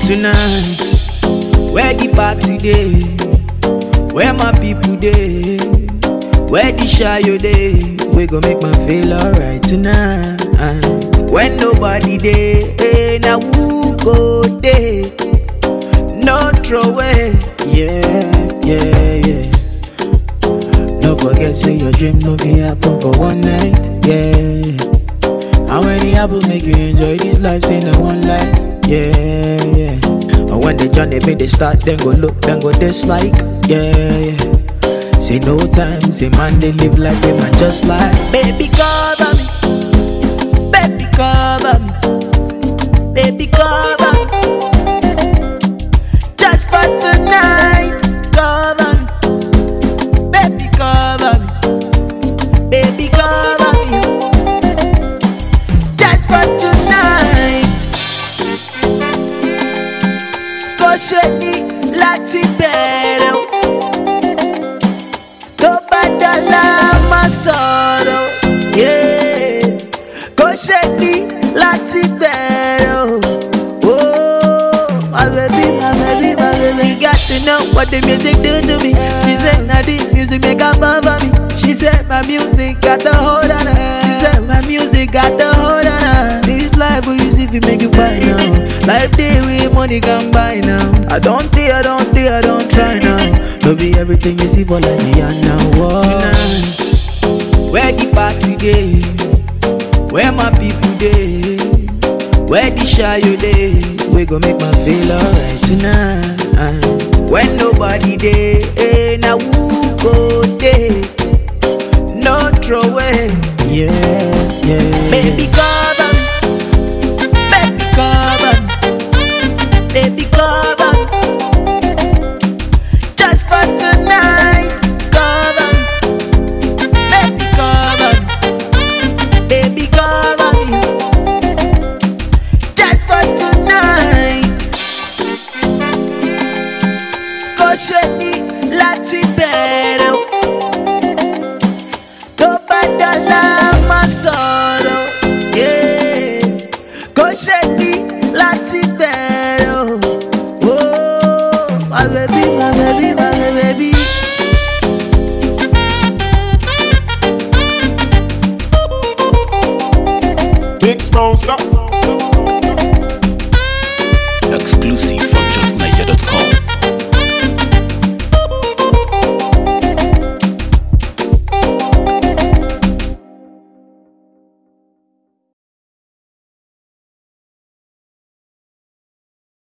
Tonight, where the party day? Where my people day? Where the shy you day? We gon' make man feel alright tonight. When nobody day, hey, now who go day? No throw away, yeah. Don't forget, say your dream no be happen for one night, yeah. How many apples make you enjoy this life? Say no one life. Yeah. And when they join, they start, then go look, then go dislike. Yeah. Say no time, say man, they live like they man just like. Baby, cover me. Baby, cover me. Baby, cover me. Just for tonight, cover me. Baby, cover me. Baby, cover me. Just for tonight. Ṣe ní láti bẹ̀rẹ̀ o, tó bá dọ́là má sọ̀rọ̀, kò ṣe ní láti bẹ̀rẹ̀ o. Oh, my baby, you got to know what the music do to me. She said, "Now the music make her bother me." She said, "My music got the hold on her." She said, "My music got the hold on her." This life will use if you make you buy now. Life day with money can buy now. I don't try now. No be everything you see for like me and now. Whoa. Tonight, where the party day? Where my people day? Where the shy you day? We gon' make man feel alright tonight. When nobody day, hey, now who go day? No throw away, yeah. Baby, cover me. Baby, cover me. Baby, cover me. Just for tonight, cover me. Baby, cover me. Baby, cover me. Just for tonight. Kò ṣe ní láti bẹ̀rẹ̀ o,